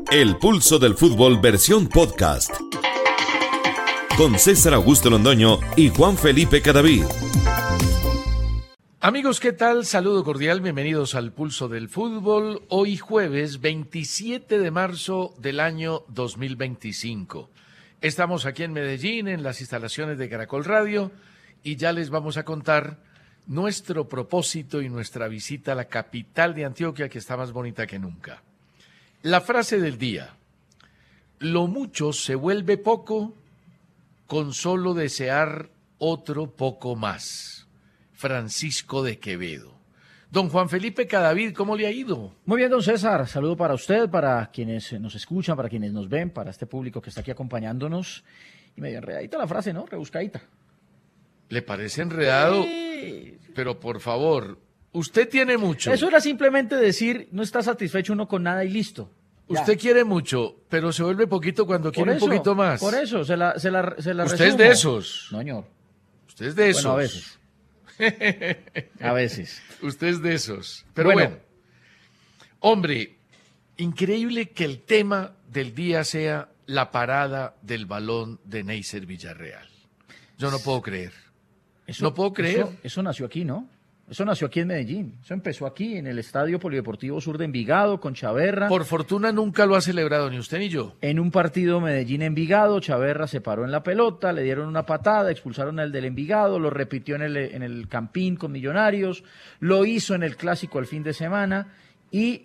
El Pulso del Fútbol versión podcast. Con César Augusto Londoño y Juan Felipe Cadavid. Amigos, ¿qué tal? Saludo cordial, bienvenidos al Pulso del Fútbol. Hoy jueves 27 de marzo del año 2025. Estamos aquí en Medellín, en las instalaciones de Caracol Radio, y ya les vamos a contar nuestro propósito y nuestra visita a la capital de Antioquia, que está más bonita que nunca. La frase del día: lo mucho se vuelve poco con solo desear otro poco más. Francisco de Quevedo. Don Juan Felipe Cadavid, ¿cómo le ha ido? Muy bien, don César. Saludo para usted, para quienes nos escuchan, para quienes nos ven, para este público que está aquí acompañándonos. Y medio enredadita la frase, ¿no? Rebuscadita. ¿Le parece enredado? Sí. Pero por favor, usted tiene mucho. Eso era simplemente decir, no está satisfecho uno con nada y listo. Ya. Usted quiere mucho, pero se vuelve poquito cuando quiere un poquito más. Por eso, se la ¿Usted resumo. es de esos? No, señor. Usted es de esos. Bueno, a veces. A veces. Usted es de esos. Pero bueno, hombre, increíble que el tema del día sea la parada del balón de Neisser Villarreal. Yo no puedo creer. No puedo creer. Eso nació aquí, ¿no? Eso nació aquí en Medellín. Eso empezó aquí, en el Estadio Polideportivo Sur de Envigado, con Chaverra. Por fortuna nunca lo ha celebrado ni usted ni yo. En un partido Medellín-Envigado, Chaverra se paró en la pelota, le dieron una patada, expulsaron al del Envigado, lo repitió en el Campín con Millonarios, lo hizo en el Clásico el fin de semana y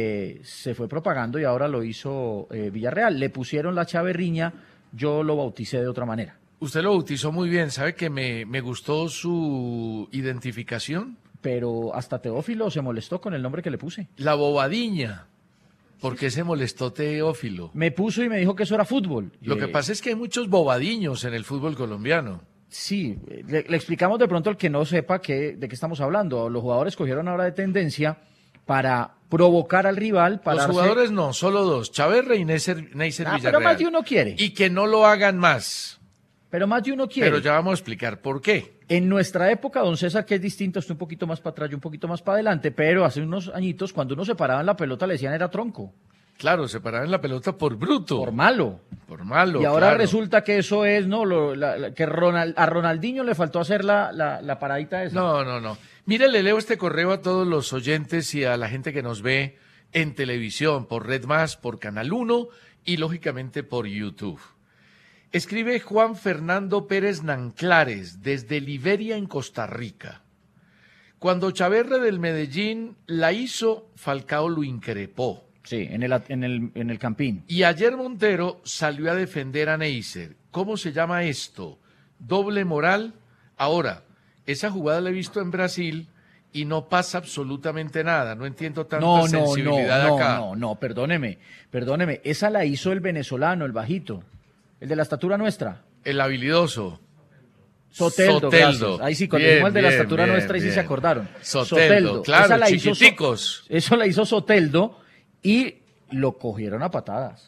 se fue propagando y ahora lo hizo Villarreal. Le pusieron la chaverriña, yo lo bauticé de otra manera. Usted lo bautizó muy bien, ¿sabe que me gustó su identificación? Pero hasta Teófilo se molestó con el nombre que le puse. La bobadiña. ¿Por qué se molestó Teófilo? Me puso y me dijo que eso era fútbol. Lo que pasa es que hay muchos bobadiños en el fútbol colombiano. Sí, le explicamos de pronto al que no sepa de qué estamos hablando. Los jugadores cogieron ahora de tendencia para provocar al rival. Los jugadores no, solo dos, Chaverra y Neisser Villarreal. Pero más de uno quiere. Y que no lo hagan más. Pero más de uno quiere. Pero ya vamos a explicar por qué. En nuestra época, don César, que es distinto, estoy un poquito más para atrás y un poquito más para adelante, pero hace unos añitos, cuando uno se paraba en la pelota, le decían era tronco. Claro, se paraban en la pelota por bruto. Por malo. Por malo, y ahora claro. Resulta que eso es, ¿no? Que a Ronaldinho le faltó hacer la paradita esa. No. Mire, le leo este correo a todos los oyentes y a la gente que nos ve en televisión, por Red Más, por Canal 1 y, lógicamente, por YouTube. Escribe Juan Fernando Pérez Nanclares, desde Liberia, en Costa Rica. Cuando Chaverra del Medellín la hizo, Falcao lo increpó. Sí, en el Campín. Y ayer Montero salió a defender a Neisser. ¿Cómo se llama esto? ¿Doble moral? Ahora, esa jugada la he visto en Brasil y no pasa absolutamente nada. No entiendo tanta sensibilidad acá. No, perdóneme. Esa la hizo el venezolano, el bajito. El de la estatura nuestra. El habilidoso. Soteldo. Gracias. Ahí sí, cuando dijimos el de la estatura nuestra, ahí sí se acordaron. Soteldo, claro, esa la chiquiticos. Eso la hizo Soteldo y lo cogieron a patadas.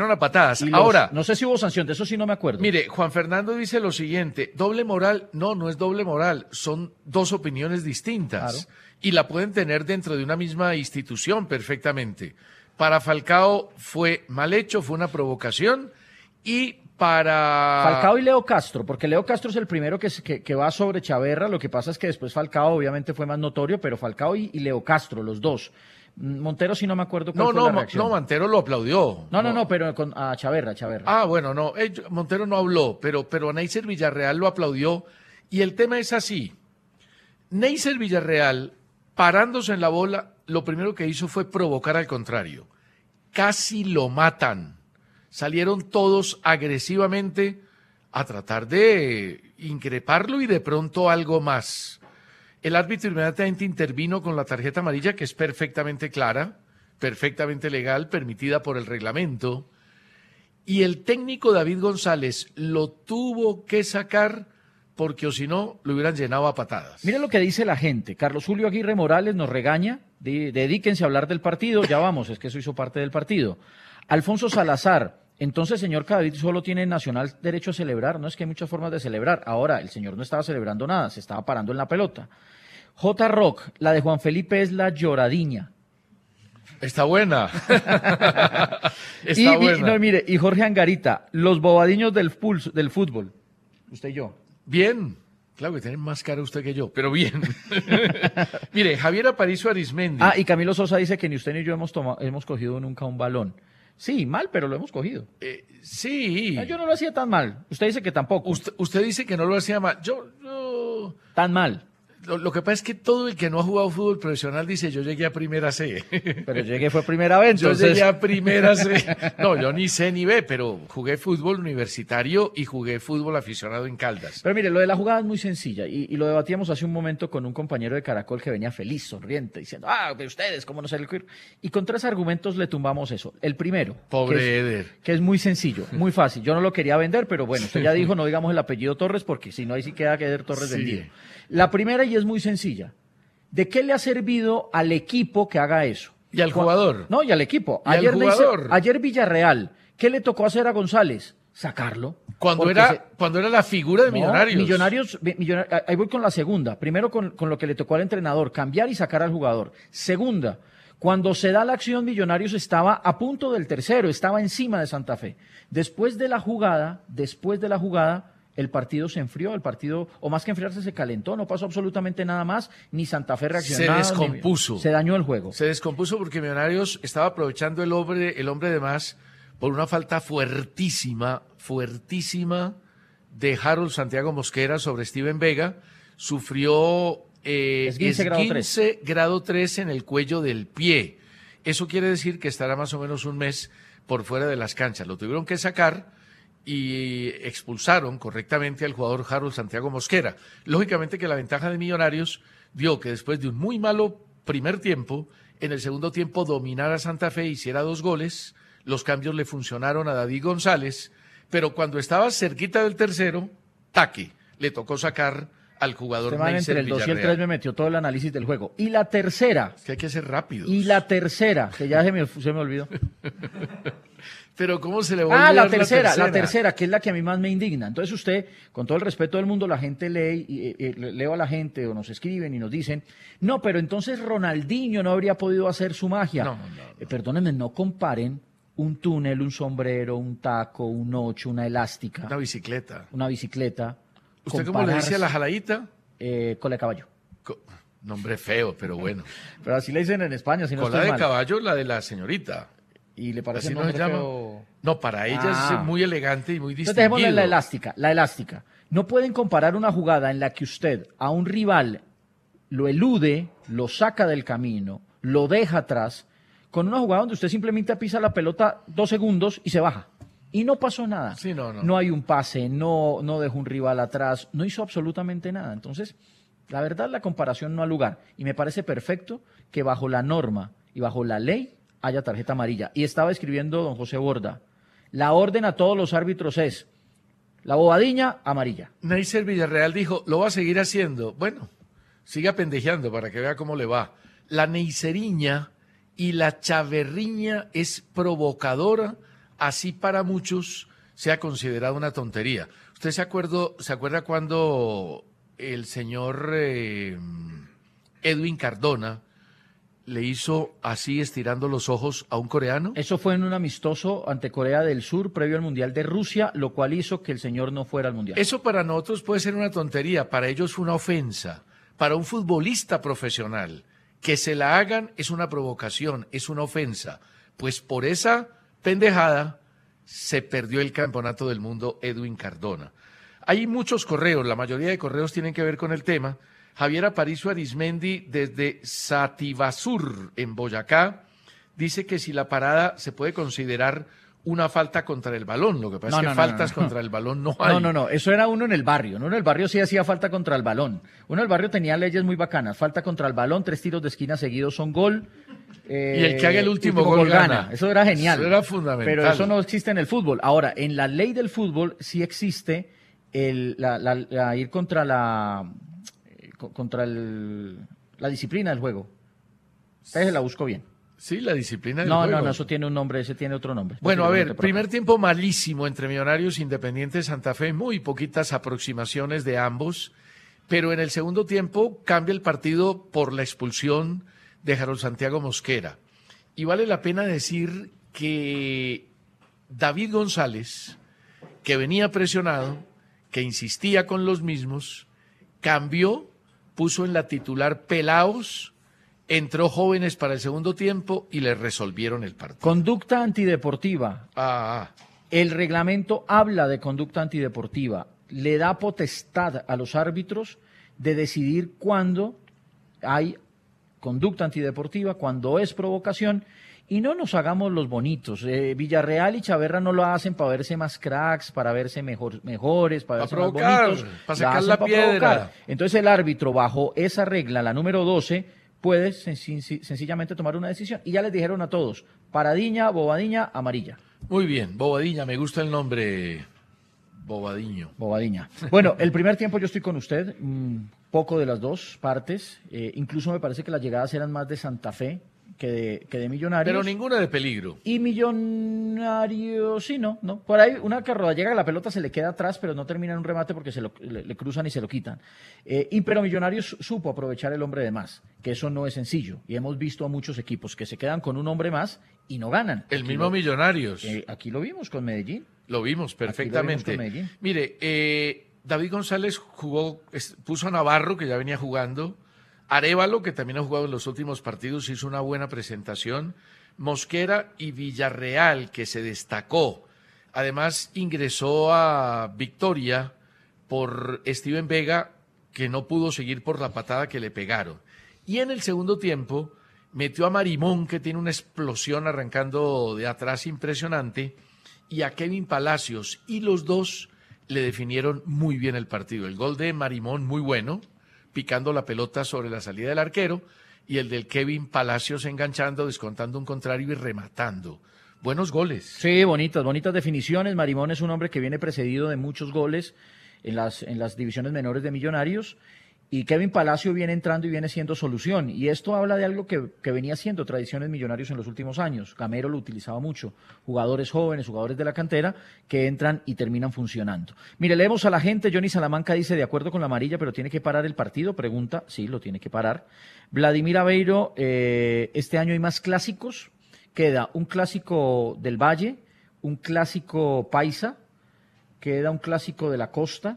Ahora, no sé si hubo sanción, de eso sí no me acuerdo. Mire, Juan Fernando dice lo siguiente: doble moral. No es doble moral, son dos opiniones distintas. Claro. Y la pueden tener dentro de una misma institución perfectamente. Para Falcao fue mal hecho, fue una provocación. Y para Falcao y Leo Castro, porque Leo Castro es el primero que va sobre Chaverra. Lo que pasa es que después Falcao obviamente fue más notorio, pero Falcao y Leo Castro, los dos. Montero sí no me acuerdo cuál fue la reacción. No, Montero lo aplaudió. No, pero a Chaverra. Ah, bueno, no, Montero no habló, pero a Neisser Villarreal lo aplaudió. Y el tema es así: Neisser Villarreal, parándose en la bola, lo primero que hizo fue provocar al contrario. Casi lo matan. Salieron todos agresivamente a tratar de increparlo y de pronto algo más. El árbitro inmediatamente intervino con la tarjeta amarilla, que es perfectamente clara, perfectamente legal, permitida por el reglamento. Y el técnico David González lo tuvo que sacar porque o si no lo hubieran llenado a patadas. Mire lo que dice la gente. Carlos Julio Aguirre Morales nos regaña. Dedíquense a hablar del partido. Ya vamos, es que eso hizo parte del partido. Alfonso Salazar: entonces, señor Cadavid, solo tiene Nacional derecho a celebrar. No, es que hay muchas formas de celebrar. Ahora, el señor no estaba celebrando nada, se estaba parando en la pelota. J. Rock: la de Juan Felipe es la lloradiña. Está buena. Está buena. No, mire, y Jorge Angarita, los bobadiños del fútbol. Usted y yo. Bien. Claro que tiene más cara usted que yo, pero bien. Mire, Javier Aparicio Arizmendi. Y Camilo Sosa dice que ni usted ni yo hemos cogido nunca un balón. Sí, mal, pero lo hemos cogido. Sí. Yo no lo hacía tan mal. Usted dice que tampoco. Usted dice que no lo hacía mal. Tan mal. Lo que pasa es que todo el que no ha jugado fútbol profesional dice, yo llegué a primera C. Pero llegué fue primera vez, entonces. Yo llegué a primera C. No, yo ni C ni B, pero jugué fútbol universitario y jugué fútbol aficionado en Caldas. Pero mire, lo de la jugada es muy sencilla y lo debatíamos hace un momento con un compañero de Caracol que venía feliz, sonriente, diciendo, pero ustedes, ¿cómo no se le ocurre? Y con 3 argumentos le tumbamos eso. El primero. Pobre Eder. Que es muy sencillo, muy fácil. Yo no lo quería vender, pero bueno, usted ya dijo, no digamos el apellido Torres, porque si no, ahí sí queda que Eder Torres vendido. La primera, y es muy sencilla. ¿De qué le ha servido al equipo que haga eso? ¿Y al jugador? No, y al equipo. ¿Y al jugador? Ayer Villarreal, ¿qué le tocó hacer a González? Sacarlo. Cuando era la figura de Millonarios. Ahí voy con la segunda. Primero con lo que le tocó al entrenador, cambiar y sacar al jugador. Segunda, cuando se da la acción, Millonarios estaba a punto del tercero, estaba encima de Santa Fe. Después de la jugada, el partido se enfrió, o más que enfriarse, se calentó, no pasó absolutamente nada más, ni Santa Fe reaccionó. Se descompuso. Se dañó el juego. Se descompuso porque Millonarios estaba aprovechando el hombre de más por una falta fuertísima de Harold Santiago Mosquera sobre Steven Vega. Sufrió esguince grado 3 en el cuello del pie. Eso quiere decir que estará más o menos un mes por fuera de las canchas. Lo tuvieron que sacar y expulsaron correctamente al jugador Harold Santiago Mosquera. Lógicamente que la ventaja de Millonarios dio que después de un muy malo primer tiempo, en el segundo tiempo dominara Santa Fe, hiciera 2 goles, los cambios le funcionaron a David González, pero cuando estaba cerquita del tercero, le tocó sacar al jugador Neisser entre el 2 y el 3 me metió todo el análisis del juego. Y la tercera. Es que hay que ser rápidos. Y la tercera, que ya se me olvidó. Pero ¿cómo se le va a olvidar la tercera, que es la que a mí más me indigna. Entonces usted, con todo el respeto del mundo, la gente leo a la gente o nos escriben y nos dicen, no, pero entonces Ronaldinho no habría podido hacer su magia. No. Perdónenme, no comparen un túnel, un sombrero, un taco, un 8, una elástica. Una bicicleta. ¿Usted cómo le dice a la jaladita? Cola de caballo. Nombre feo, pero bueno. Pero así le dicen en España, si no cola estoy de mal. Caballo, la de la señorita. ¿Y le parece así nombre no se llama? Feo? No, para ella es muy elegante y muy distinguido. Entonces dejémosle la elástica. No pueden comparar una jugada en la que usted a un rival lo elude, lo saca del camino, lo deja atrás, con una jugada donde usted simplemente pisa la pelota 2 segundos y se baja. Y no pasó nada. Sí, no. No hay un pase, no dejó un rival atrás, no hizo absolutamente nada. Entonces, la verdad, la comparación no ha lugar. Y me parece perfecto que bajo la norma y bajo la ley haya tarjeta amarilla. Y estaba escribiendo don José Borda, la orden a todos los árbitros es, la bobadiña, amarilla. Neisser Villarreal dijo, lo va a seguir haciendo. Bueno, siga pendejeando para que vea cómo le va. La neiseriña y la chaverriña es provocadora, así para muchos se ha considerado una tontería. ¿Usted se acuerda cuando el señor Edwin Cardona le hizo así estirando los ojos a un coreano? Eso fue en un amistoso ante Corea del Sur previo al Mundial de Rusia, lo cual hizo que el señor no fuera al Mundial. Eso para nosotros puede ser una tontería, para ellos fue una ofensa. Para un futbolista profesional, que se la hagan es una provocación, es una ofensa. Pues por esa pendejada se perdió el campeonato del mundo Edwin Cardona. Hay muchos correos, la mayoría de correos tienen que ver con el tema. Javier Aparicio Arizmendi desde Sativasur, en Boyacá, dice que si la parada se puede considerar una falta contra el balón. Lo que pasa es que faltas contra el balón no hay. No, eso era uno en el barrio. Uno en el barrio sí hacía falta contra el balón. Uno en el barrio tenía leyes muy bacanas. Falta contra el balón, 3 tiros de esquina seguidos son gol. Y el que haga el último gol gana. Eso era genial. Eso era fundamental. Pero eso no existe en el fútbol. Ahora, en la ley del fútbol sí existe ir contra la disciplina del juego. Entonces la busco bien. Sí, la disciplina del juego. No, eso tiene un nombre, ese tiene otro nombre. Bueno, a ver, primer tiempo malísimo entre Millonarios e Independiente Santa Fe, muy poquitas aproximaciones de ambos, pero en el segundo tiempo cambia el partido por la expulsión de Harold Santiago Mosquera. Y vale la pena decir que David González, que venía presionado, que insistía con los mismos, cambió, puso en la titular Pelaos, entró Jóvenes para el segundo tiempo y le resolvieron el partido. Conducta antideportiva. Ah, El reglamento habla de conducta antideportiva, le da potestad a los árbitros de decidir cuándo hay conducta antideportiva, cuando es provocación, y no nos hagamos los bonitos. Villarreal y Chaverra no lo hacen para verse más cracks, para verse mejores, para verse provocar, más bonitos. para sacar hacen la para piedra. provocar. Entonces el árbitro, bajo esa regla, la número 12, puede sencillamente tomar una decisión. Y ya les dijeron a todos, paradiña, bobadiña, amarilla. muy bien, Bobadilla, me gusta el nombre, Bobadiño. Bobadiña. Bueno, el primer tiempo yo estoy con usted, poco de las dos partes, incluso me parece que las llegadas eran más de Santa Fe que de Millonarios. Pero ninguna de peligro. Y Millonarios, sí, no. Por ahí una carroda llega, la pelota se le queda atrás, pero no termina en un remate porque le cruzan y se lo quitan. Pero Millonarios supo aprovechar el hombre de más, que eso no es sencillo. Y hemos visto a muchos equipos que se quedan con un hombre más y no ganan. El mismo Millonarios. Aquí lo vimos con Medellín. Lo vimos perfectamente. Aquí lo vimos con Medellín. Mire, David González puso a Navarro, que ya venía jugando. Arévalo, que también ha jugado en los últimos partidos, hizo una buena presentación. Mosquera y Villarreal, que se destacó. Además, ingresó a Victoria por Steven Vega, que no pudo seguir por la patada que le pegaron. Y en el segundo tiempo metió a Marimón, que tiene una explosión arrancando de atrás impresionante, y a Kevin Palacios, y los dos le definieron muy bien el partido. El gol de Marimón muy bueno, picando la pelota sobre la salida del arquero, y el del Kevin Palacios enganchando, descontando un contrario y rematando. Buenos goles. Sí, bonitas definiciones. Marimón es un hombre que viene precedido de muchos goles en las divisiones menores de Millonarios, y Kevin Palacio viene entrando y viene siendo solución. Y esto habla de algo que venía siendo tradiciones Millonarios en los últimos años. Gamero lo utilizaba mucho. Jugadores jóvenes, jugadores de la cantera, que entran y terminan funcionando. Mire, leemos a la gente. Johnny Salamanca dice, de acuerdo con la amarilla, pero tiene que parar el partido. Pregunta, sí, lo tiene que parar. Vladimir Aveiro, este año hay más clásicos. Queda un clásico del Valle, un clásico paisa, queda un clásico de la costa.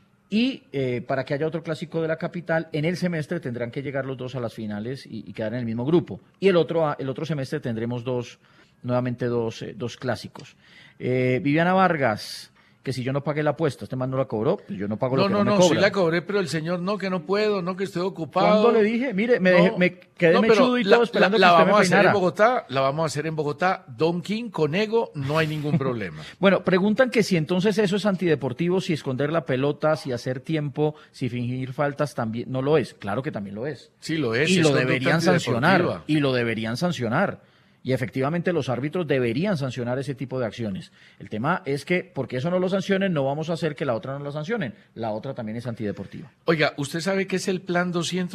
Y para que haya otro clásico de la capital, en el semestre tendrán que llegar los dos a las finales y quedar en el mismo grupo. Y el otro semestre tendremos nuevamente dos clásicos. Viviana Vargas, que si yo no pagué la apuesta, este man no la cobró, pues yo no pago lo que no me cobra. Sí la cobré, pero el señor no, que no puedo, no, que estoy ocupado. ¿Cuándo le dije? Mire, me quedé mechudo y todo esperando que usted me peinara. La vamos a hacer en Bogotá, Don King, con ego, no hay ningún problema. Bueno, preguntan que si entonces eso es antideportivo, si esconder la pelota, si hacer tiempo, si fingir faltas, también no lo es. Claro que también lo es. Sí lo es. Y lo deberían sancionar. Y efectivamente los árbitros deberían sancionar ese tipo de acciones. El tema es que, porque eso no lo sancionen, no vamos a hacer que la otra no la sancionen. La otra también es antideportiva. Oiga, ¿usted sabe qué es el plan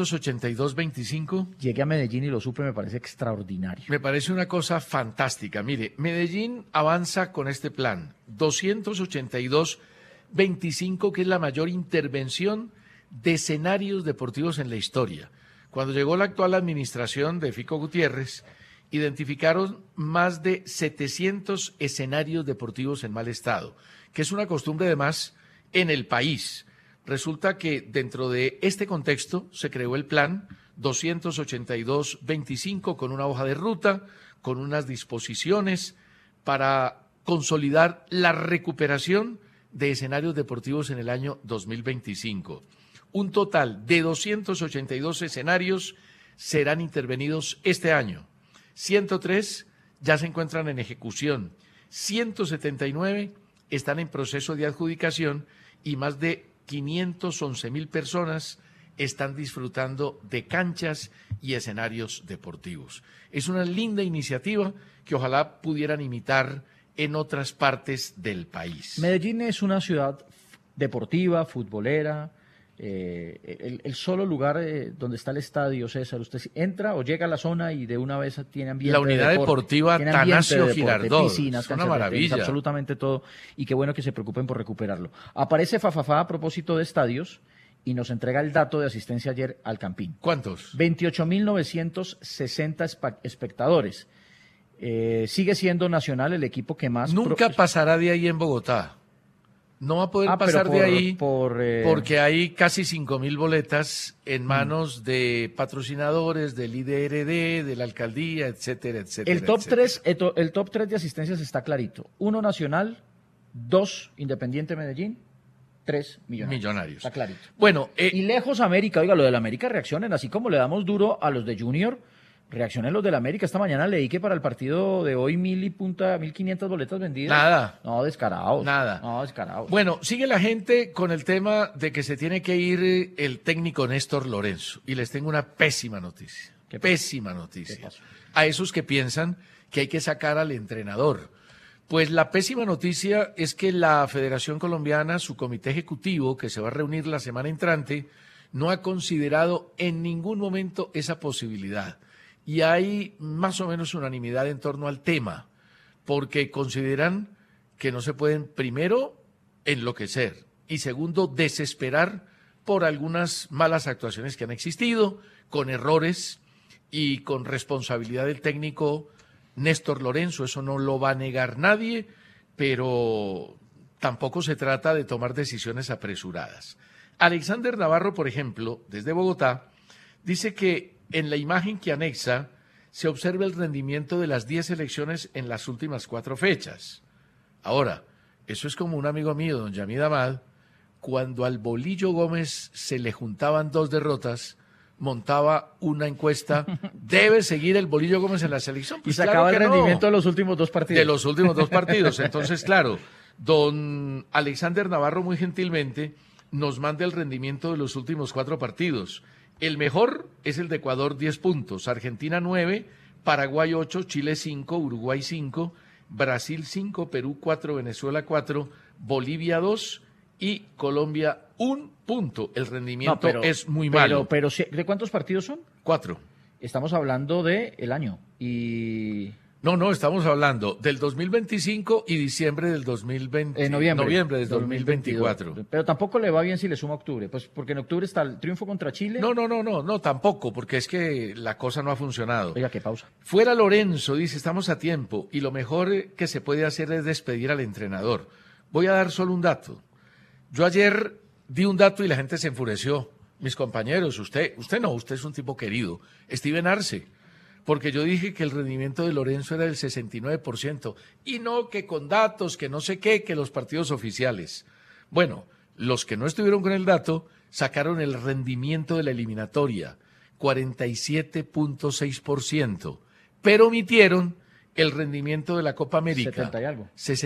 282-25? Llegué a Medellín y lo supe, me parece extraordinario. Me parece una cosa fantástica. Mire, Medellín avanza con este plan 282-25, que es la mayor intervención de escenarios deportivos en la historia. Cuando llegó la actual administración de Fico Gutiérrez, identificaron más de 700 escenarios deportivos en mal estado, que es una costumbre además en el país. Resulta que dentro de este contexto se creó el plan 282-25 con una hoja de ruta, con unas disposiciones para consolidar la recuperación de escenarios deportivos en el año 2025. Un total de 282 escenarios serán intervenidos este año. 103 ya se encuentran en ejecución, 179 están en proceso de adjudicación y más de 511,000 personas están disfrutando de canchas y escenarios deportivos. Es una linda iniciativa que ojalá pudieran imitar en otras partes del país. Medellín es una ciudad deportiva, futbolera. El solo lugar donde está el estadio, César, usted entra o llega a la zona y de una vez tiene ambiente la unidad de deporte, deportiva Tanasio Girardot, piscinas, es una maravilla, absolutamente todo, y qué bueno que se preocupen por recuperarlo. Aparece Fafafá a propósito de estadios y nos entrega el dato de asistencia ayer al Campín. ¿Cuántos? 28.960 espectadores. Sigue siendo Nacional el equipo que más... Nunca pasará de ahí en Bogotá. No va a poder pasar de ahí porque hay casi 5.000 boletas en manos de patrocinadores, del IDRD, de la alcaldía, etcétera, etcétera. El top 3 de asistencias está clarito. 1 Nacional, 2 Independiente Medellín, 3 Millonarios. Está clarito. Bueno, y lejos América, oiga, lo del América reaccionen, así como le damos duro a los de Junior, reaccionen los del América. Esta mañana leí que para el partido de hoy 1.500 boletas vendidas. Nada. No, descarados. Nada. No, descarados. Bueno, sigue la gente con el tema de que se tiene que ir el técnico Néstor Lorenzo. Y les tengo una pésima noticia. Pésima noticia. A esos que piensan que hay que sacar al entrenador. Pues la pésima noticia es que la Federación Colombiana, su comité ejecutivo, que se va a reunir la semana entrante, no ha considerado en ningún momento esa posibilidad. Y hay más o menos unanimidad en torno al tema, porque consideran que no se pueden, primero, enloquecer y segundo, desesperar por algunas malas actuaciones que han existido, con errores y con responsabilidad del técnico Néstor Lorenzo. Eso no lo va a negar nadie, pero tampoco se trata de tomar decisiones apresuradas. Alexander Navarro, por ejemplo, desde Bogotá, dice que en la imagen que anexa se observa el rendimiento de las 10 selecciones en las últimas 4 fechas. Ahora, eso es como un amigo mío, don Yamid Amad, cuando al Bolillo Gómez se le juntaban 2 derrotas, montaba una encuesta, ¿debe seguir el Bolillo Gómez en la selección? Pues y sacaba el rendimiento de los últimos 2 partidos. De los últimos 2 partidos. Entonces, claro, don Alexander Navarro muy gentilmente nos manda el rendimiento de los últimos 4 partidos. El mejor es el de Ecuador, 10 puntos, Argentina 9, Paraguay 8, Chile 5, Uruguay 5, Brasil 5, Perú 4, Venezuela 4, Bolivia 2 y Colombia 1 punto. El rendimiento es muy malo. Pero, ¿de cuántos partidos son? 4. Estamos hablando del año y... No, estamos hablando del 2025 y diciembre del 2020. Noviembre del 2024. Pero tampoco le va bien si le suma octubre, pues porque en octubre está el triunfo contra Chile. No, tampoco, porque es que la cosa no ha funcionado. Oiga, qué pausa. Fuera Lorenzo, dice, estamos a tiempo y lo mejor que se puede hacer es despedir al entrenador. Voy a dar solo un dato. Yo ayer di un dato y la gente se enfureció. Mis compañeros, usted no, usted es un tipo querido. Steven Arce. Porque yo dije que el rendimiento de Lorenzo era del 69%, y no que con datos, que no sé qué, que los partidos oficiales. Bueno, los que no estuvieron con el dato sacaron el rendimiento de la eliminatoria, 47.6%, pero omitieron el rendimiento de la Copa América, 70 y algo.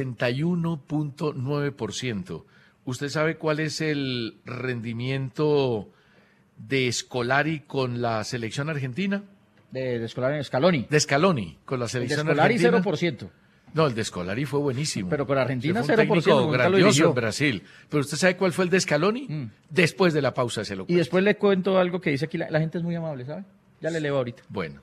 61.9%. ¿Usted sabe cuál es el rendimiento de Scolari con la selección argentina? De Scaloni. De Scaloni, con la selección argentina. Scolari 0%. No, el de Scolari fue buenísimo. Pero con Argentina 0%. Fue un técnico grandioso en Brasil. Pero ¿usted sabe cuál fue el de Scaloni? Después de la pausa se lo cuento. Y después le cuento algo que dice aquí, la gente es muy amable, ¿sabe? Ya le leo ahorita. Bueno.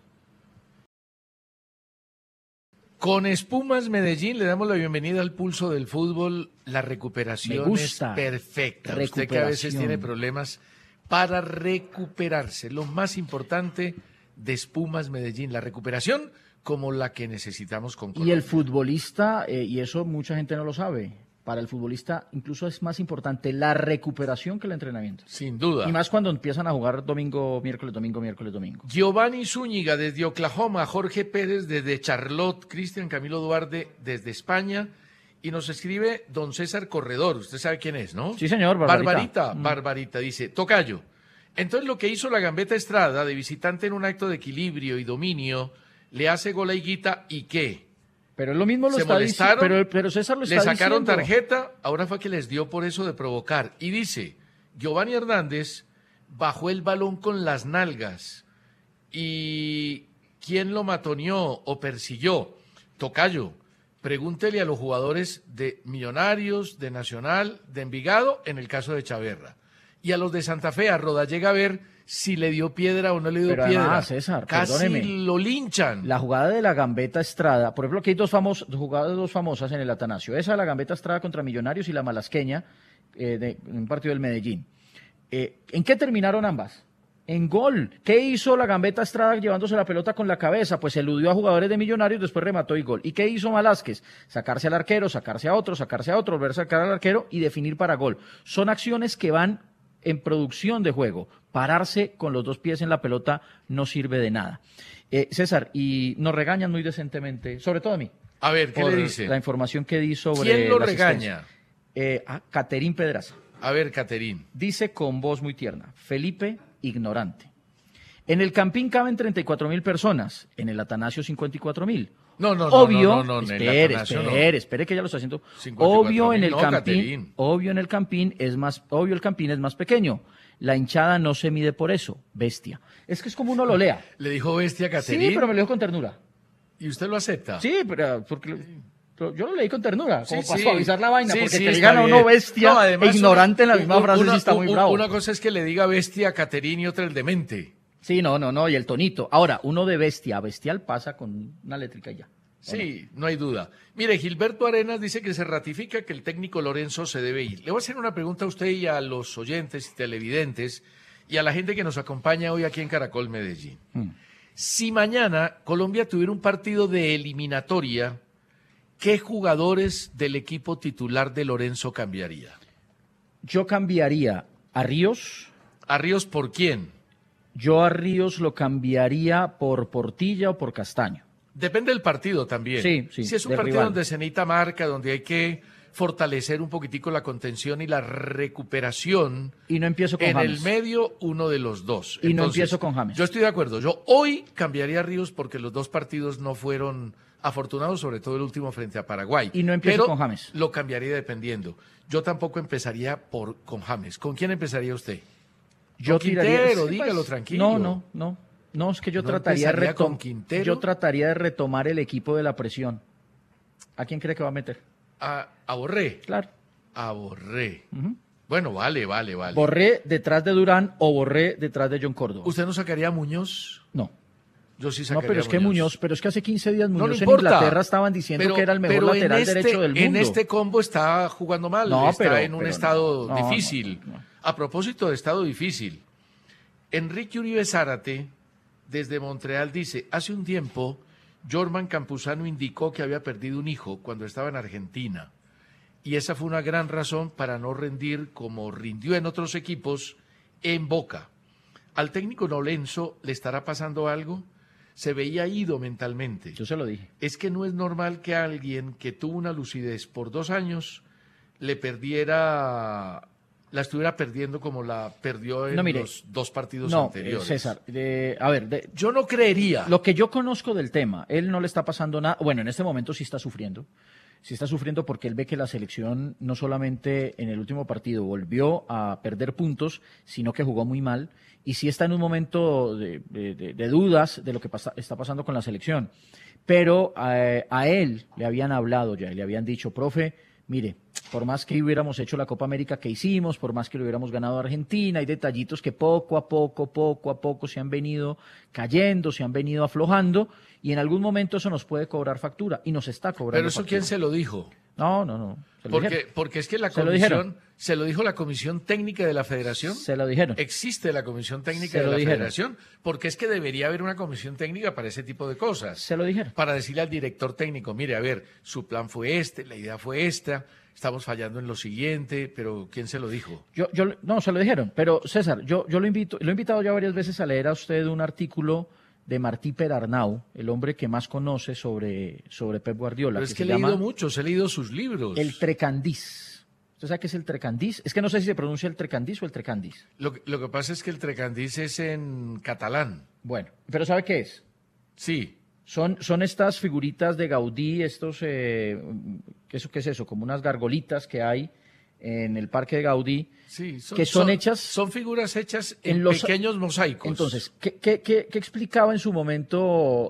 Con Espumas Medellín le damos la bienvenida al pulso del fútbol. La recuperación es perfecta. Usted que a veces tiene problemas para recuperarse. Lo más importante de Espumas Medellín, la recuperación como la que necesitamos con Colombia. Y el futbolista, y eso mucha gente no lo sabe, para el futbolista incluso es más importante la recuperación que el entrenamiento. Sin duda. Y más cuando empiezan a jugar domingo, miércoles, domingo. Giovanni Zúñiga desde Oklahoma, Jorge Pérez desde Charlotte, Cristian Camilo Duarte desde España, y nos escribe don César Corredor, usted sabe quién es, ¿no? Sí, señor, Barbarita. Barbarita, dice, tocayo. Entonces lo que hizo la Gambetta Estrada de visitante en un acto de equilibrio y dominio, le hace gol a Higuita, ¿y qué? Pero es lo mismo lo se está molestaron, diciendo, pero César lo está diciendo. Le sacaron tarjeta, ahora fue que les dio por eso de provocar. Y dice, Giovanni Hernández bajó el balón con las nalgas. ¿Y quién lo matoneó o persiguió? Tocayo, pregúntele a los jugadores de Millonarios, de Nacional, de Envigado, en el caso de Chaverra. Y a los de Santa Fe, a Rodallega, a ver si le dio piedra o no le dio piedra. Además, César, casi perdóneme, lo linchan. La jugada de la Gambetta Estrada, por ejemplo, aquí hay dos famosas en el Atanasio. Esa de la Gambetta Estrada contra Millonarios y la Malasqueña, en un partido del Medellín. ¿En qué terminaron ambas? En gol. ¿Qué hizo la Gambetta Estrada llevándose la pelota con la cabeza? Pues eludió a jugadores de Millonarios, después remató y gol. ¿Y qué hizo Velázquez? Sacarse al arquero, sacarse a otro, volver a sacar al arquero y definir para gol. Son acciones que van en producción de juego. Pararse con los dos pies en la pelota no sirve de nada. César, y nos regañan muy decentemente, sobre todo a mí. A ver, ¿qué por le dice? la información que di sobre ¿Quién lo la regaña? Caterín Pedraza. A ver, Caterín. Dice con voz muy tierna, Felipe, ignorante. En el Campín caben 34.000 personas, en el Atanasio 54.000. No, Obvio, no, en el Atanasio no. espere que ya lo está haciendo. 54.000, Obvio en el no, Campín, Caterín. obvio el Campín es más pequeño. La hinchada no se mide por eso, bestia. Es que es como uno lo lea. ¿Le dijo bestia a Caterín? Sí, pero me lo dijo con ternura. ¿Y usted lo acepta? Sí, pero yo lo leí con ternura, como Sí, para sí. suavizar la vaina, Sí, porque sí, que está digan a uno bien. bestia No, además, e ignorante en la misma frase sí está muy bravo. Una cosa es que le diga bestia a Caterín y otra el demente. Sí, no, y el tonito. Ahora, uno de bestia a bestial pasa con una létrica y ya. Sí, no hay duda. Mire, Gilberto Arenas dice que se ratifica que el técnico Lorenzo se debe ir. Le voy a hacer una pregunta a usted y a los oyentes y televidentes y a la gente que nos acompaña hoy aquí en Caracol Medellín. Si mañana Colombia tuviera un partido de eliminatoria, ¿qué jugadores del equipo titular de Lorenzo cambiaría? Yo cambiaría a Ríos. ¿A Ríos por quién? Yo a Ríos lo cambiaría por Portilla o por Castaño. Depende del partido también. Sí, Si es un del partido rival. donde se necesita marca, donde hay que fortalecer un poquitico la contención y la recuperación. Y no empiezo con En James. el medio, uno de los dos. Y no empiezo con James. Yo estoy de acuerdo. Yo hoy cambiaría a Ríos porque los dos partidos no fueron afortunados, sobre todo el último frente a Paraguay. Y no empiezo Pero con James. Lo cambiaría dependiendo. Yo tampoco empezaría con James. ¿Con quién empezaría usted? Yo Con Quintero, tiraría, dígalo tranquilo. No, es que yo ¿No trataría de empezaría con Quintero? yo trataría de retomar el equipo de la presión. ¿A quién cree que va a meter? A Borré. Claro. A Borré. Ujú. Bueno, vale. Borré detrás de Durán o Borré detrás de John Córdoba. ¿Usted no sacaría a Muñoz? No. Yo sí No, sacaría pero es a que Muñoz, pero es que hace 15 días No Muñoz le en importa. Inglaterra estaban diciendo que era el mejor lateral derecho del mundo. En este combo está jugando mal, No, está en un pero estado no, difícil. no. A propósito de estado difícil, Enrique Uribe Zárate, desde Montreal, dice, hace un tiempo, Jorman Campuzano indicó que había perdido un hijo cuando estaba en Argentina. Y esa fue una gran razón para no rendir como rindió en otros equipos en Boca. ¿Al técnico Lorenzo le estará pasando algo? Se veía ido mentalmente. Yo se lo dije. Es que no es normal que alguien que tuvo una lucidez por 2 años la estuviera perdiendo como la perdió en los 2 partidos anteriores. César, Yo no creería. lo que yo conozco del tema, él no le está pasando nada. Bueno, en este momento sí está sufriendo. Sí está sufriendo porque él ve que la selección no solamente en el último partido volvió a perder puntos, sino que jugó muy mal. Y sí está en un momento de dudas de lo que está pasando con la selección. Pero a él le habían hablado ya, le habían dicho, profe, mire, por más que hubiéramos hecho la Copa América que hicimos, por más que lo hubiéramos ganado a Argentina, hay detallitos que poco a poco se han venido cayendo, se han venido aflojando, y en algún momento eso nos puede cobrar factura, y nos está cobrando Pero eso, factura. ¿quién se lo dijo? No. Se lo dijeron. Porque es que la Se lo dijeron. comisión, se lo dijo la Comisión Técnica de la Federación. Se lo dijeron. Existe la Comisión Técnica Se de lo la dijeron. Federación, porque es que debería haber una comisión técnica para ese tipo de cosas. Se lo dijeron. Para decirle al director técnico, mire, a ver, su plan fue este, la idea fue esta, estamos fallando en lo siguiente, pero ¿quién se lo dijo? No, se lo dijeron. Pero César, yo lo he invitado ya varias veces a leer a usted un artículo de Martí Perarnau, el hombre que más conoce sobre Pep Guardiola. Pero es que se he leído llama muchos, he leído sus libros. El Trecandís. ¿Usted sabe qué es el Trecandís? Es que no sé si se pronuncia el Trecandís o el Trecandís. Lo que pasa es que el Trecandís es en catalán. Bueno, pero ¿sabe qué es? Sí. Son estas figuritas de Gaudí, ¿qué es eso? Como unas gargolitas que hay en el Parque de Gaudí, Sí, que son hechas... Son figuras hechas en en los- pequeños mosaicos. Entonces, ¿qué explicaba en su momento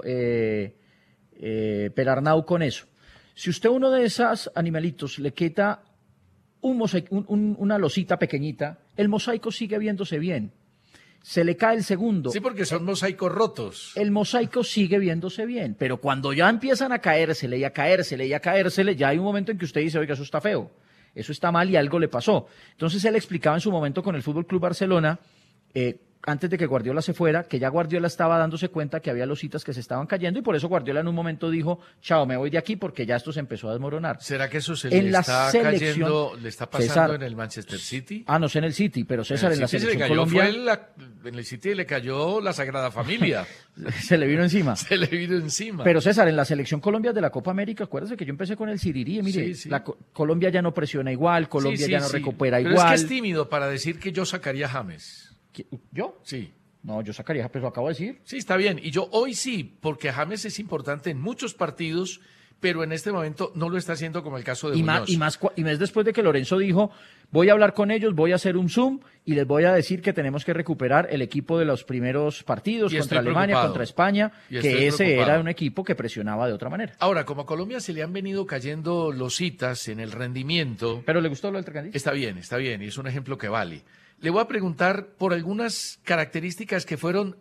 Perarnau con eso? Si usted a uno de esos animalitos le quita una losita pequeñita, el mosaico sigue viéndose bien. Se le cae el segundo, Sí, porque son mosaicos rotos. el mosaico sigue viéndose bien. Pero cuando ya empiezan a caérsele y a caérsele y a caérsele, ya hay un momento en que usted dice, oiga, eso está feo, eso está mal y algo le pasó. Entonces él explicaba en su momento con el Fútbol Club Barcelona antes de que Guardiola se fuera, que ya Guardiola estaba dándose cuenta que había lositas que se estaban cayendo y por eso Guardiola en un momento dijo, chao, me voy de aquí porque ya esto se empezó a desmoronar. ¿Será que eso se En le la está selección, cayendo, le está pasando César, en el Manchester City? no sé en el City, pero César, en la City se le selección cayó, Colombia en el City le cayó la Sagrada Familia. se le vino encima. Se le vino encima. Pero César, en la selección Colombia de la Copa América, acuérdese que yo empecé con el Sirirí, mire, Sí, sí. Colombia ya no presiona igual, Colombia Sí, sí, ya no sí. recupera Pero igual. es que es tímido para decir que yo sacaría a James. ¿Yo? Sí. No, yo sacaría, pues lo acabo de decir. Sí, está bien. Y yo hoy sí, porque James es importante en muchos partidos, pero en este momento no lo está haciendo como el caso de Y Muñoz. más después de que Lorenzo dijo, voy a hablar con ellos, voy a hacer un Zoom y les voy a decir que tenemos que recuperar el equipo de los primeros partidos Y contra estoy Alemania, preocupado. contra España, Y estoy que ese preocupado. era un equipo que presionaba de otra manera. Ahora, como a Colombia se le han venido cayendo lositas en el rendimiento, ¿Pero le gustó lo del Tricandí? está bien, y es un ejemplo que vale. Le voy a preguntar por algunas características que fueron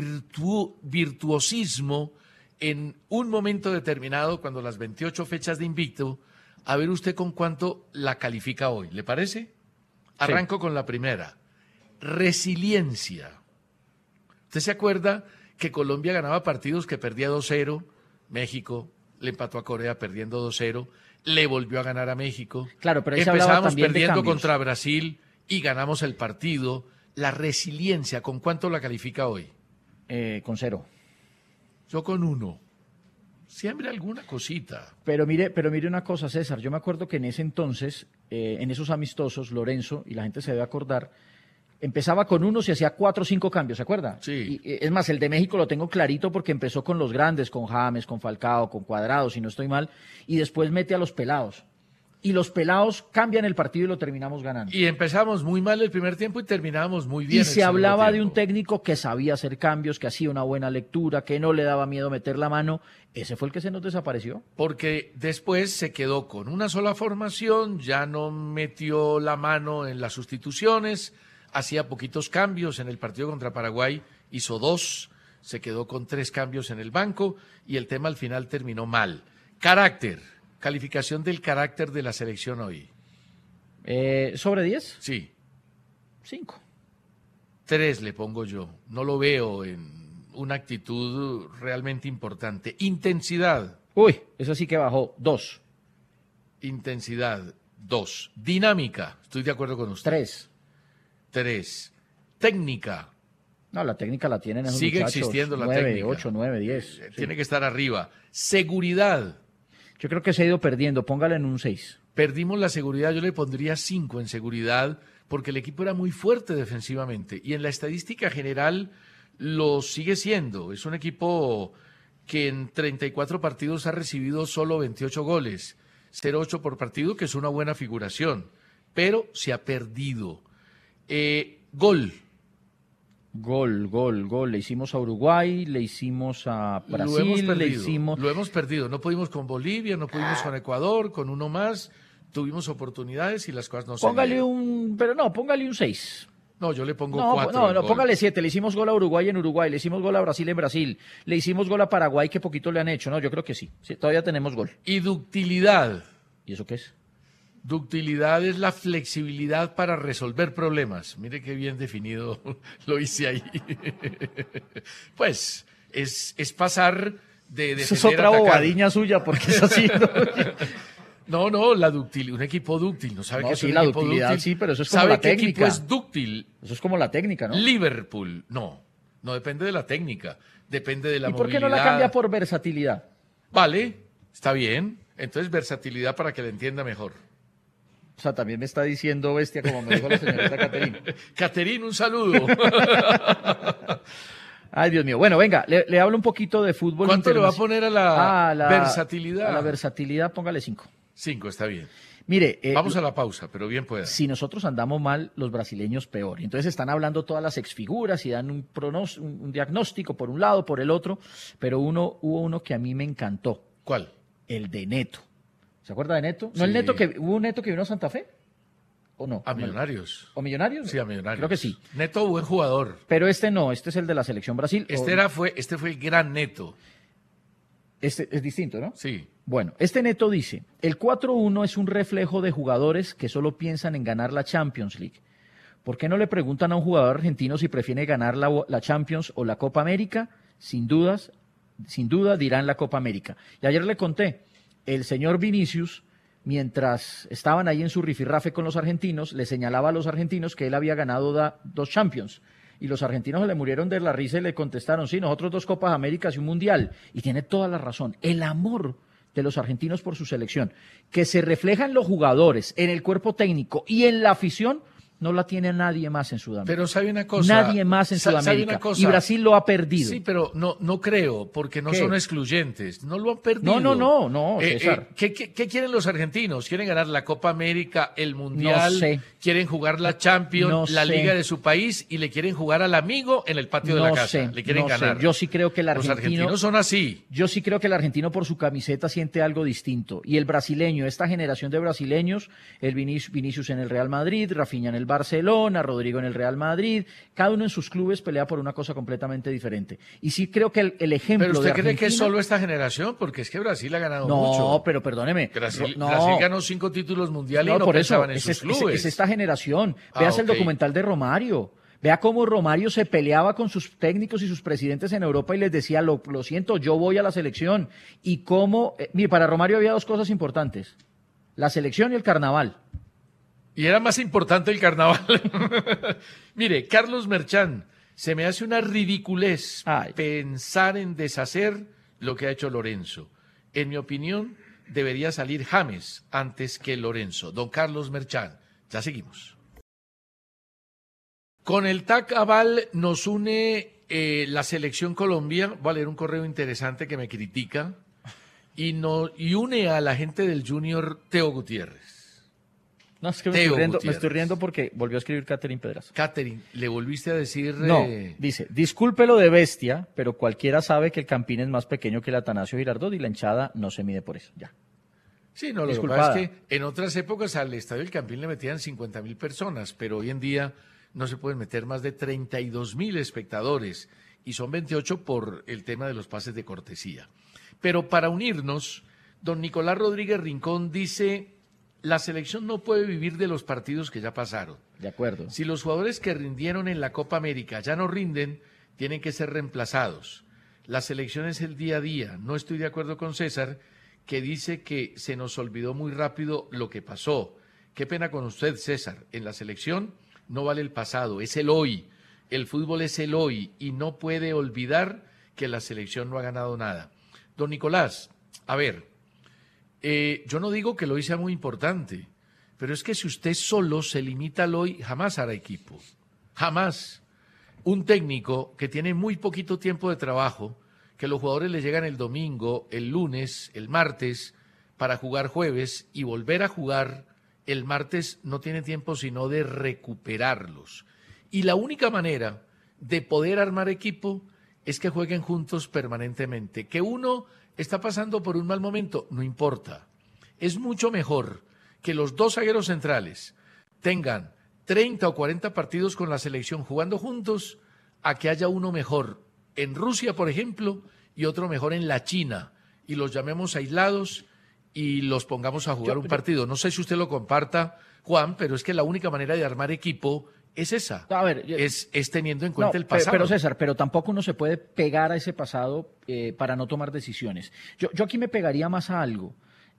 virtuosismo en un momento determinado, cuando las 28 fechas de invicto, a ver usted con cuánto la califica hoy. ¿Le parece? Arranco con la primera. Resiliencia. ¿Usted se acuerda que Colombia ganaba partidos que perdía 2-0? México le empató a Corea perdiendo 2-0, le volvió a ganar a México. Claro, pero ahí se hablaba Empezamos también de perdiendo cambios. contra Brasil y ganamos el partido. La resiliencia, ¿con cuánto la califica hoy? Con 0. Yo con 1. Siempre alguna cosita. Pero mire una cosa, César, yo me acuerdo que en ese entonces, en esos amistosos, Lorenzo, y la gente se debe acordar, empezaba con 1 y hacía 4 o 5 cambios, ¿se acuerda? Sí. Y, es más, el de México lo tengo clarito porque empezó con los grandes, con James, con Falcao, con Cuadrado, si no estoy mal, y después mete a los pelados. Y los pelados cambian el partido y lo terminamos ganando. Y empezamos muy mal el primer tiempo y terminamos muy bien. Y el se segundo hablaba de tiempo. un técnico que sabía hacer cambios, que hacía una buena lectura, que no le daba miedo meter la mano. ¿Ese fue el que se nos desapareció? Porque después se quedó con una sola formación, ya no metió la mano en las sustituciones, hacía poquitos cambios en el partido contra Paraguay, hizo 2, se quedó con 3 cambios en el banco y el tema al final terminó mal. Carácter, calificación del carácter de la selección hoy. ¿Sobre 10? Sí, 5. 3 le pongo yo. No lo veo en una actitud realmente importante. Intensidad, Uy, eso sí que bajó. 2. intensidad, 2. Dinámica, estoy de acuerdo con usted. 3. 3. Técnica, No, la técnica la tienen esos sigue muchachos. existiendo la 9, técnica. 8, 9, 10. Tiene que estar arriba. Seguridad, Yo creo que se ha ido perdiendo. Póngale en un 6. perdimos la seguridad, yo le pondría 5 en seguridad, porque el equipo era muy fuerte defensivamente y en la estadística general lo sigue siendo. Es un equipo que en 34 partidos ha recibido solo 28 goles, 0,8 por partido, que es una buena figuración, pero se ha perdido. Gol, Gol. Le hicimos a Uruguay, le hicimos a lo hemos Brasil, le perdido, hicimos... lo hemos perdido. No pudimos con Bolivia, no pudimos con Ecuador, con uno más, tuvimos oportunidades y las cosas no se Póngale dieron. un... Pero no, póngale un 6. No, yo le pongo No, 4. no, póngale 7. Le hicimos gol a Uruguay en Uruguay, le hicimos gol a Brasil en Brasil, le hicimos gol a Paraguay que poquito le han hecho. No, yo creo que sí. Sí, todavía tenemos gol. Y ductilidad. ¿Y eso qué es? Ductilidad es la flexibilidad para resolver problemas. Mire qué bien definido lo hice ahí. Pues es pasar de Eso es defender a otra atacar. bobadiña suya, porque es así. No, la ductilidad, un equipo dúctil, ¿no sabe No, qué es sí, un la equipo ductilidad dúctil? sí, pero eso es como ¿Sabe la qué equipo técnica. es dúctil? Eso es como la técnica, ¿no? Liverpool, no depende de la técnica, depende de la ¿Y por qué movilidad. no la cambia por versatilidad? Vale, está bien, entonces versatilidad para que la entienda mejor. O sea, también me está diciendo bestia, como me dijo la señorita Caterina. Caterín, un saludo. Ay, Dios mío. Bueno, venga, le hablo un poquito de fútbol. ¿Cuánto le va a internacional. poner a la versatilidad? A la versatilidad, póngale 5. 5, está bien. Mire, Vamos a la pausa, pero bien pueda. si nosotros andamos mal, los brasileños peor. Entonces están hablando todas las exfiguras y dan un diagnóstico por un lado, por el otro, pero hubo uno que a mí me encantó, ¿Cuál? el de Neto. ¿Se acuerda de Neto? ¿No Sí. el Neto que hubo un Neto que vino a Santa Fe? ¿O no? A Millonarios. ¿O Millonarios? Sí, a Millonarios. Creo que sí. Neto, buen jugador. Pero este no, este es el de la selección Brasil. Este fue el gran Neto. Este es distinto, ¿no? Sí. Bueno, este Neto dice, el 4-1 es un reflejo de jugadores que solo piensan en ganar la Champions League. ¿Por qué no le preguntan a un jugador argentino si prefiere ganar la Champions o la Copa América? Sin duda dirán la Copa América. Y ayer le conté, el señor Vinicius, mientras estaban ahí en su rifirrafe con los argentinos, le señalaba a los argentinos que él había ganado 2 Champions. Y los argentinos se le murieron de la risa y le contestaron, sí, nosotros 2 Copas Américas y un Mundial. Y tiene toda la razón. El amor de los argentinos por su selección, que se refleja en los jugadores, en el cuerpo técnico y en la afición, no la tiene nadie más en Sudamérica. Pero sabe una cosa. Nadie más en Sudamérica. Y Brasil lo ha perdido. Sí, pero no creo, porque no son excluyentes. No lo han perdido. No, César. ¿Qué quieren los argentinos? ¿Quieren ganar la Copa América, el Mundial? No sé. ¿Quieren jugar la Champions, la Liga de su país? Y le quieren jugar al amigo en el patio de la casa. Le quieren ganar. Yo sí creo que el argentino... Los argentinos son así. Yo sí creo que el argentino por su camiseta siente algo distinto. Y el brasileño, esta generación de brasileños, el Vinicius en el Real Madrid, Rafinha en el Barcelona, Rodrigo en el Real Madrid, cada uno en sus clubes pelea por una cosa completamente diferente. Y sí creo que el ejemplo de ¿Pero usted cree cree que es solo esta generación? Porque es que Brasil ha ganado mucho. No, pero perdóneme. Brasil ganó 5 títulos mundiales y no por pensaban eso, en sus clubes. Es esta generación. Veas el documental de Romario. Vea cómo Romario se peleaba con sus técnicos y sus presidentes en Europa y les decía, lo siento, yo voy a la selección. Y cómo, mire, para Romario había 2 cosas importantes. La selección y el carnaval. Y era más importante el carnaval. Mire, Carlos Merchán, se me hace una ridiculez pensar en deshacer lo que ha hecho Lorenzo. En mi opinión, debería salir James antes que Lorenzo. Don Carlos Merchán, ya seguimos. Con el TAC Aval nos une la Selección Colombia. Voy a leer un correo interesante que me critica. Y une a la gente del Junior Teo Gutiérrez. No, es que me estoy riendo porque volvió a escribir Catherine Pedraza. Catherine, ¿le volviste a decir? No, dice, disculpe lo de bestia, pero cualquiera sabe que el Campín es más pequeño que el Atanasio Girardot y la hinchada no se mide por eso, ya. Sí, no, lo que pasa es que en otras épocas al Estadio del Campín le metían 50.000 personas, pero hoy en día no se pueden meter más de 32.000 espectadores y son 28 por el tema de los pases de cortesía. Pero para unirnos, don Nicolás Rodríguez Rincón dice... La selección no puede vivir de los partidos que ya pasaron. De acuerdo. Si los jugadores que rindieron en la Copa América ya no rinden, tienen que ser reemplazados. La selección es el día a día. No estoy de acuerdo con César, que dice que se nos olvidó muy rápido lo que pasó. Qué pena con usted, César. En la selección no vale el pasado, es el hoy. El fútbol es el hoy y no puede olvidar que la selección no ha ganado nada. Don Nicolás, a ver... yo no digo que el hoy sea muy importante, pero es que si usted solo se limita al hoy, jamás hará equipo. Jamás. Un técnico que tiene muy poquito tiempo de trabajo, que los jugadores le llegan el domingo, el lunes, el martes, para jugar jueves y volver a jugar el martes, no tiene tiempo sino de recuperarlos. Y la única manera de poder armar equipo es que jueguen juntos permanentemente. Que uno está pasando por un mal momento, no importa. Es mucho mejor que los 2 zagueros centrales tengan 30 o 40 partidos con la selección jugando juntos a que haya uno mejor en Rusia, por ejemplo, y otro mejor en la China, y los llamemos aislados y los pongamos a jugar un partido. No sé si usted lo comparta, Juan, pero es que la única manera de armar equipo es esa, a ver, es teniendo en cuenta el pasado. Pero César, pero tampoco uno se puede pegar a ese pasado para no tomar decisiones. Yo aquí me pegaría más a algo.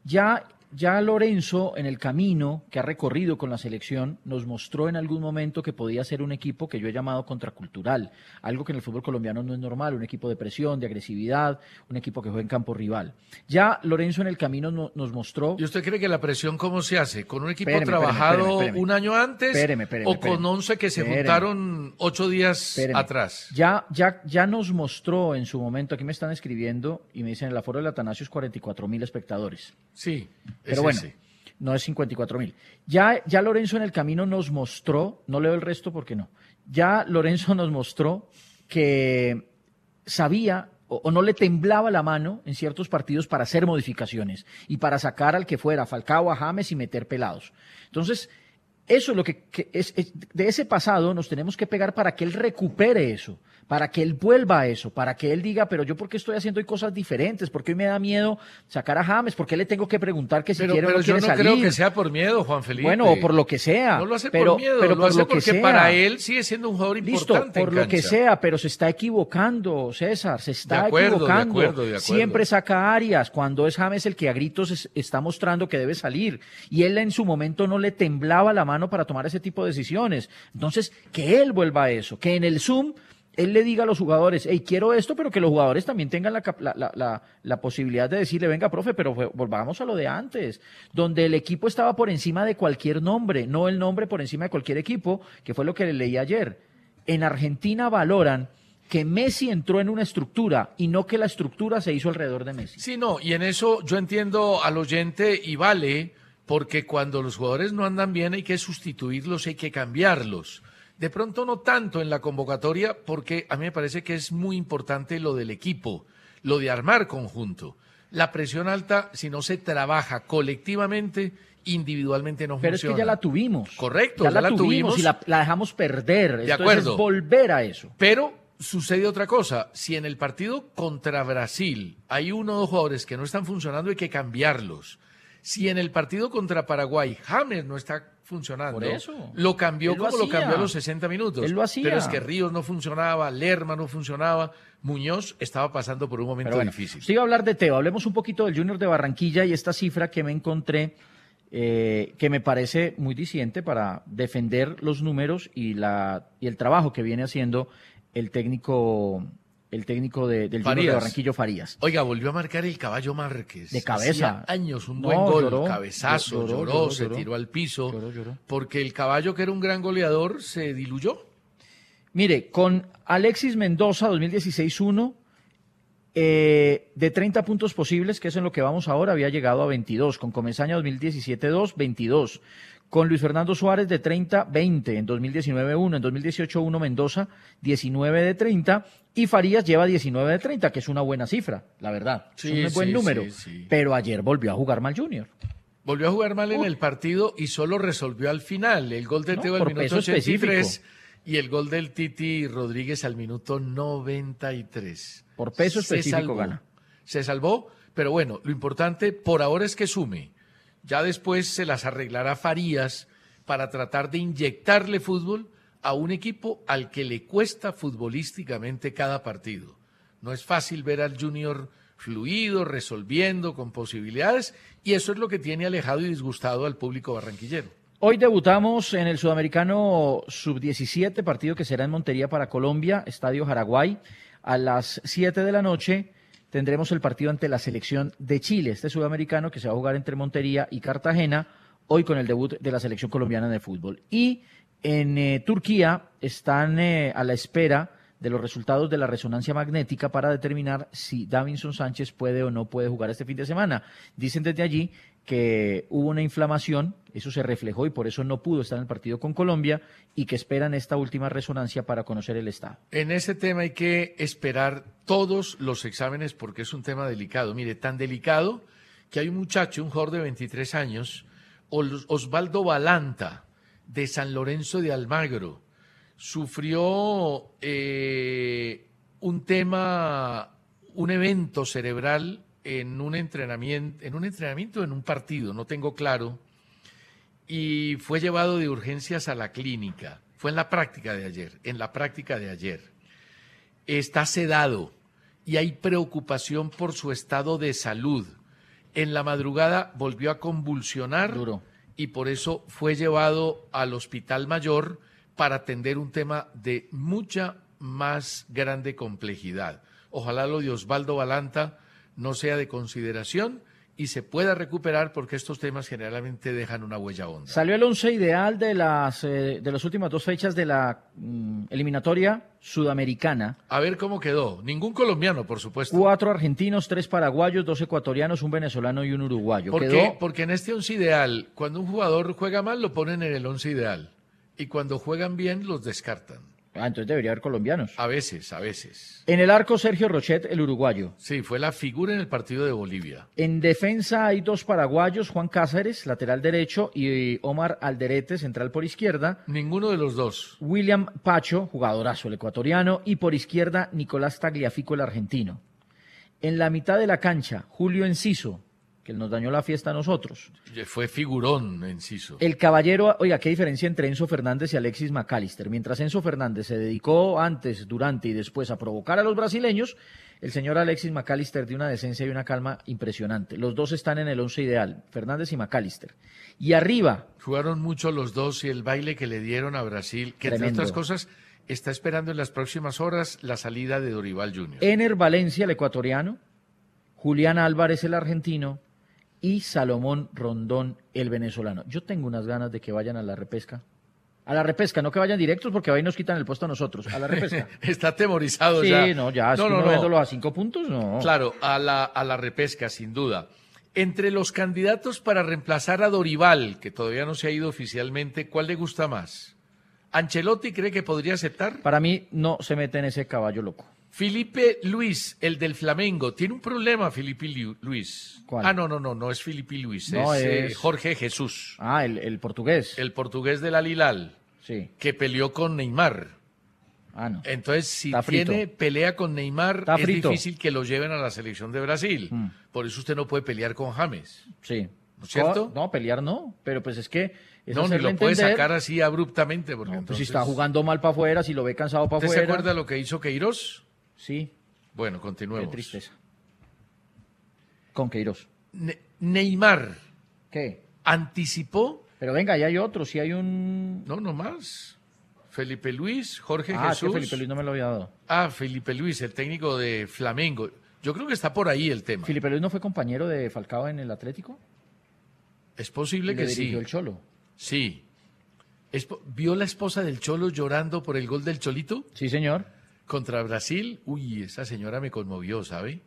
Ya Lorenzo, en el camino que ha recorrido con la selección, nos mostró en algún momento que podía ser un equipo que yo he llamado contracultural, algo que en el fútbol colombiano no es normal, un equipo de presión, de agresividad, un equipo que juega en campo rival. Ya Lorenzo en el camino nos mostró... ¿Y usted cree que la presión cómo se hace? ¿Con un equipo trabajado un año antes o con 11 que se juntaron 8 días atrás? Ya nos mostró en su momento, aquí me están escribiendo y me dicen, el aforo del Atanasio es 44.000 espectadores. Sí. Pero bueno, no es 54.000. Ya Lorenzo en el camino nos mostró, no leo el resto porque no, ya Lorenzo nos mostró que sabía o no le temblaba la mano en ciertos partidos para hacer modificaciones y para sacar al que fuera, Falcao, a James y meter pelados. Entonces, eso es lo que es de ese pasado nos tenemos que pegar para que él recupere eso, para que él vuelva a eso, para que él diga, pero yo por qué estoy haciendo hoy cosas diferentes, por qué hoy me da miedo sacar a James, por qué le tengo que preguntar que si quiere o no quiere salir. Pero yo no creo que sea por miedo, Juan Felipe. Bueno, o por lo que sea. No lo hace pero, por miedo, pero lo por hace lo que porque sea. Para él sigue siendo un jugador importante. Listo, por lo que sea, pero se está equivocando, César, se está equivocando. De acuerdo. Siempre saca Arias, cuando es James el que a gritos está mostrando que debe salir. Y él en su momento no le temblaba la mano para tomar ese tipo de decisiones. Entonces, que él vuelva a eso, que en el Zoom él le diga a los jugadores, hey, quiero esto, pero que los jugadores también tengan la posibilidad de decirle, venga, profe, pero volvamos a lo de antes, donde el equipo estaba por encima de cualquier nombre, no el nombre por encima de cualquier equipo, que fue lo que le leí ayer. En Argentina valoran que Messi entró en una estructura y no que la estructura se hizo alrededor de Messi. Sí, no, y en eso yo entiendo al oyente y vale, porque cuando los jugadores no andan bien hay que sustituirlos, hay que cambiarlos. De pronto no tanto en la convocatoria, porque a mí me parece que es muy importante lo del equipo, lo de armar conjunto. La presión alta, si no se trabaja colectivamente, individualmente no funciona. Pero es que ya la tuvimos. Correcto, ya la tuvimos y la dejamos perder. De acuerdo. Es volver a eso. Pero sucede otra cosa. Si en el partido contra Brasil hay uno o dos jugadores que no están funcionando, hay que cambiarlos. Si en el partido contra Paraguay James no está funcionando, por eso lo cambió como lo cambió a los 60 minutos. Él lo hacía. Pero es que Ríos no funcionaba, Lerma no funcionaba, Muñoz estaba pasando por un momento difícil. Usted iba a hablar de Teo, hablemos un poquito del Junior de Barranquilla y esta cifra que me encontré, que me parece muy diciente para defender los números y el trabajo que viene haciendo el técnico del Junior de Barranquillo, Farías. Oiga, volvió a marcar el Caballo Márquez. De cabeza. Hacía años, un buen gol, lloró, cabezazo, lloró, se tiró al piso, lloró. Porque el Caballo, que era un gran goleador, se diluyó. Mire, con Alexis Mendoza, 2016-1, de 30 puntos posibles, que es en lo que vamos ahora, había llegado a 22. Con Comesaña, 2017-2, 22. Con Luis Fernando Suárez de 30, 20, en 2019-1, en 2018-1 Mendoza, 19 de 30, y Farías lleva 19 de 30, que es una buena cifra, la verdad, es un buen número, pero ayer volvió a jugar mal Junior. Volvió a jugar mal en el partido y solo resolvió al final, el gol de Teo al minuto 83 y el gol del Titi Rodríguez al minuto 93. Por peso específico gana. Se salvó, pero bueno, lo importante por ahora es que sume. Ya después se las arreglará Farías para tratar de inyectarle fútbol a un equipo al que le cuesta futbolísticamente cada partido. No es fácil ver al Junior fluido, resolviendo, con posibilidades, y eso es lo que tiene alejado y disgustado al público barranquillero. Hoy debutamos en el Sudamericano Sub-17, partido que será en Montería para Colombia, Estadio Jaraguay, a las 7 de la noche. Tendremos el partido ante la selección de Chile, este sudamericano que se va a jugar entre Montería y Cartagena, hoy con el debut de la selección colombiana de fútbol. Y en Turquía están a la espera de los resultados de la resonancia magnética para determinar si Davinson Sánchez puede o no puede jugar este fin de semana. Dicen desde allí que hubo una inflamación, eso se reflejó y por eso no pudo estar en el partido con Colombia y que esperan esta última resonancia para conocer el estado. En ese tema hay que esperar todos los exámenes porque es un tema delicado. Mire, tan delicado que hay un muchacho, un jugador de 23 años, Osvaldo Balanta, de San Lorenzo de Almagro, sufrió un evento cerebral en un entrenamiento, en un partido, no tengo claro, y fue llevado de urgencias a la clínica. Fue en la práctica de ayer. Está sedado y hay preocupación por su estado de salud. En la madrugada volvió a convulsionar. Duro. Y por eso fue llevado al Hospital Mayor para atender un tema de mucha más grande complejidad. Ojalá lo de Osvaldo Balanta no sea de consideración y se pueda recuperar porque estos temas generalmente dejan una huella honda. Salió el 11 ideal de las últimas dos fechas de la eliminatoria sudamericana. A ver cómo quedó. Ningún colombiano, por supuesto. 4 argentinos, 3 paraguayos, 2 ecuatorianos, un venezolano y un uruguayo. ¿Por qué? Porque en este 11 ideal, cuando un jugador juega mal, lo ponen en el 11 ideal. Y cuando juegan bien, los descartan. Entonces debería haber colombianos. A veces. En el arco, Sergio Rochet, el uruguayo. Sí, fue la figura en el partido de Bolivia. En defensa hay 2 paraguayos, Juan Cáceres, lateral derecho, y Omar Alderete, central por izquierda. Ninguno de los dos. William Pacho, jugadorazo el ecuatoriano, y por izquierda Nicolás Tagliafico, el argentino. En la mitad de la cancha, Julio Enciso, que nos dañó la fiesta a nosotros. Fue figurón, Enciso. El caballero, oiga, qué diferencia entre Enzo Fernández y Alexis McAllister. Mientras Enzo Fernández se dedicó antes, durante y después a provocar a los brasileños, el señor Alexis McAllister dio una decencia y una calma impresionante. Los dos están en el 11 ideal, Fernández y McAllister. Y arriba... Jugaron mucho los dos y el baile que le dieron a Brasil, que Tremendo. entre otras cosas está esperando en las próximas horas la salida de Dorival Jr. Ener Valencia, el ecuatoriano, Julián Álvarez, el argentino, y Salomón Rondón, el venezolano. Yo tengo unas ganas de que vayan a la repesca. A la repesca, no que vayan directos porque ahí nos quitan el puesto a nosotros. A la repesca. Está atemorizado Sí, ya. no, ya, viéndolo a 5 puntos, no. Claro, a la repesca, sin duda. Entre los candidatos para reemplazar a Dorival, que todavía no se ha ido oficialmente, ¿cuál le gusta más? ¿Ancelotti cree que podría aceptar? Para mí no se mete en ese caballo loco. Felipe Luis, el del Flamengo. Tiene un problema, Felipe Luis. ¿Cuál? No es Felipe Luis, No, es Jorge Jesús. El portugués. El portugués del Al-Hilal, Sí. que peleó con Neymar. No. Entonces, si Está frito. tiene pelea con Neymar, Está es frito. difícil que lo lleven a la selección de Brasil. Por eso usted no puede pelear con James. Sí. ¿No es cierto? No, pelear no, pero pues es que... es No, ni hacerle lo puede entender- sacar así abruptamente. Porque No, pues entonces... si está jugando mal para afuera, si lo ve cansado para ¿Usted afuera... se acuerda lo que hizo Queiroz? Sí, Bueno, qué continuemos. tristeza. Con Queiroz. Neymar ¿Qué? anticipó, Pero venga, ya hay otro, si hay un... no más. Felipe Luis, Jorge es que Jesús. Felipe Luis no me lo había dado. Felipe Luis, el técnico de Flamengo. Yo creo que está por ahí el tema. ¿Felipe Luis no fue compañero de Falcao en el Atlético? Es posible Le que sí. dirigió el Cholo. Sí. ¿Vio la esposa del Cholo llorando por el gol del Cholito Sí, señor. contra Brasil? Uy, esa señora me conmovió, ¿sabe?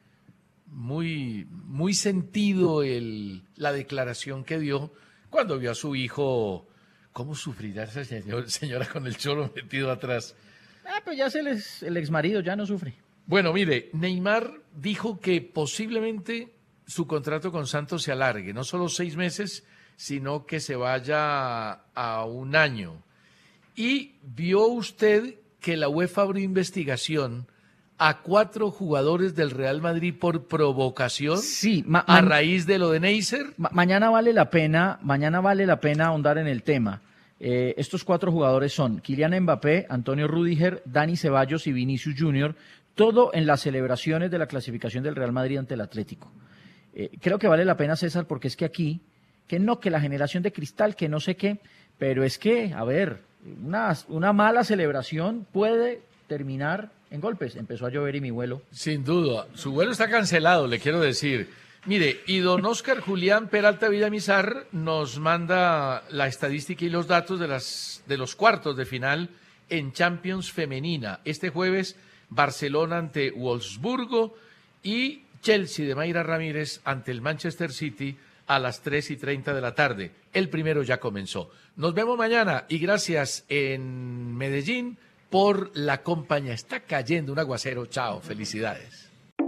Muy sentido la declaración que dio cuando vio a su hijo. ¿Cómo sufrirá esa señora con el Cholo metido atrás? Pues ya el exmarido ya no sufre. Bueno, mire, Neymar dijo que posiblemente su contrato con Santos se alargue, no solo 6 meses, sino que se vaya a 1 año. Y vio usted que la UEFA abrió investigación a 4 jugadores del Real Madrid por provocación Sí, a raíz de lo de Neisser. mañana vale la pena ahondar en el tema. Estos 4 jugadores son Kylian Mbappé, Antonio Rüdiger, Dani Ceballos y Vinicius Junior, todo en las celebraciones de la clasificación del Real Madrid ante el Atlético. Creo que vale la pena, César, porque es que aquí, que la generación de cristal, que no sé qué, pero es que, a ver, una mala celebración puede terminar en golpes. Empezó a llover y mi vuelo. Sin duda, su vuelo está cancelado, le quiero decir. Mire, y don Oscar Julián Peralta Villamizar nos manda la estadística y los datos de los cuartos de final en Champions femenina. Este jueves, Barcelona ante Wolfsburgo y Chelsea de Mayra Ramírez ante el Manchester City a las 3:30 de la tarde. El primero ya comenzó. Nos vemos mañana y gracias en Medellín por la compañía. Está cayendo un aguacero. Chao, felicidades.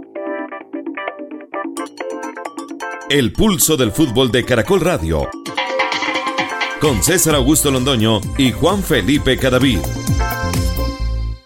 El pulso del fútbol de Caracol Radio. Con César Augusto Londoño y Juan Felipe Cadavid.